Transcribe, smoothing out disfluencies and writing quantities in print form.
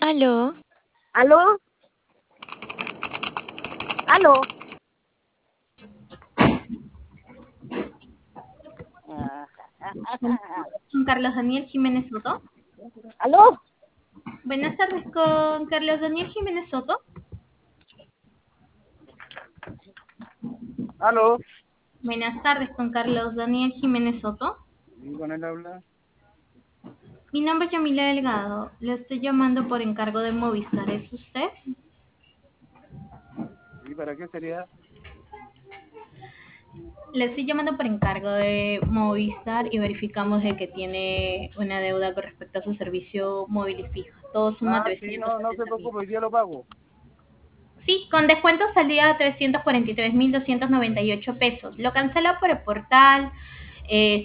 Aló, ¿Aló? ¿Aló? Con Carlos Daniel Jiménez Soto. ¿Aló? Buenas tardes con Carlos Daniel Jiménez Soto. ¿Aló? Buenas tardes con Carlos Daniel Jiménez Soto. ¿Y con él habla? Mi nombre es Yamila Delgado. Le estoy llamando por encargo de Movistar. ¿Es usted? ¿Y para qué sería? Le estoy llamando por encargo de Movistar y verificamos de que tiene una deuda con respecto a su servicio móvil y fijo. Todo suma Sí, no se 370.000. preocupe, hoy día lo pago. Sí, con descuento salía 343.298 pesos. Lo cancela por el portal.